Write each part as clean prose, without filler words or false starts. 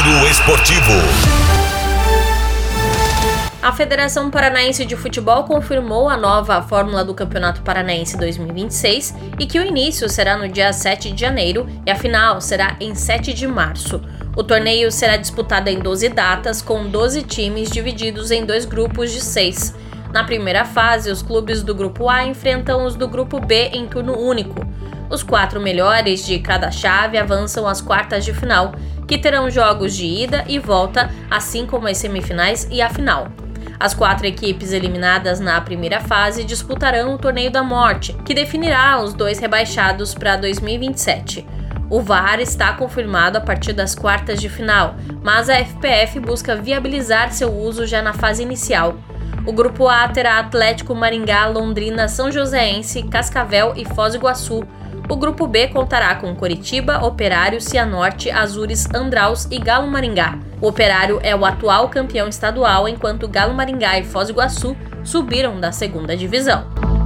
Giro Esportivo. A Federação Paranaense de Futebol confirmou a nova fórmula do Campeonato Paranaense 2026 e que o início será no dia 7 de janeiro e a final será em 7 de março. O torneio será disputado em 12 datas, com 12 times divididos em 2 grupos de 6. Na primeira fase, os clubes do Grupo A enfrentam os do Grupo B em turno único. Os 4 melhores de cada chave avançam às quartas de final, que terão jogos de ida e volta, assim como as semifinais e a final. As 4 equipes eliminadas na primeira fase disputarão o Torneio da Morte, que definirá os 2 rebaixados para 2027. O VAR está confirmado a partir das quartas de final, mas a FPF busca viabilizar seu uso já na fase inicial. O Grupo A terá Atlético, Maringá, Londrina, São Joséense, Cascavel e Foz do Iguaçu. O Grupo B contará com Coritiba, Operário, Cianorte, Azures, Andraus e Galo Maringá. O Operário é o atual campeão estadual, enquanto Galo Maringá e Foz do Iguaçu subiram da segunda divisão.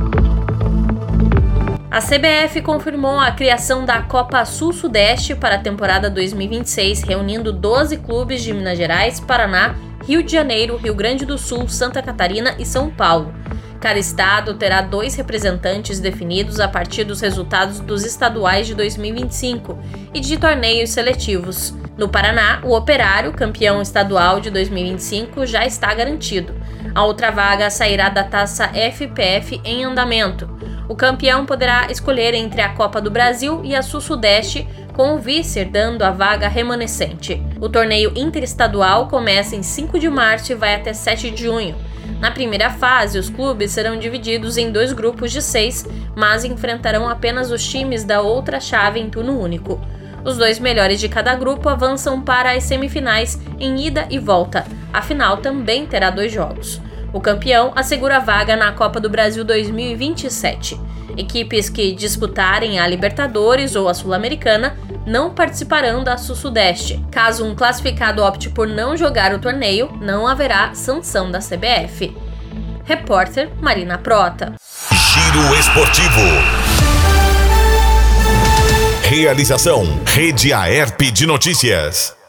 A CBF confirmou a criação da Copa Sul-Sudeste para a temporada 2026, reunindo 12 clubes de Minas Gerais, Paraná, Rio de Janeiro, Rio Grande do Sul, Santa Catarina e São Paulo. Cada estado terá 2 representantes definidos a partir dos resultados dos estaduais de 2025 e de torneios seletivos. No Paraná, o Operário, campeão estadual de 2025, já está garantido. A outra vaga sairá da Taça FPF em andamento. O campeão poderá escolher entre a Copa do Brasil e a Sul-Sudeste, com o vice dando a vaga remanescente. O torneio interestadual começa em 5 de março e vai até 7 de junho. Na primeira fase, os clubes serão divididos em 2 grupos de 6, mas enfrentarão apenas os times da outra chave em turno único. Os 2 melhores de cada grupo avançam para as semifinais em ida e volta. A final também terá 2 jogos. O campeão assegura a vaga na Copa do Brasil 2027. Equipes que disputarem a Libertadores ou a Sul-Americana não participarão da Sul-Sudeste. Caso um classificado opte por não jogar o torneio, não haverá sanção da CBF. Repórter Marina Prota. Giro Esportivo. Realização: Rede Aerp de Notícias.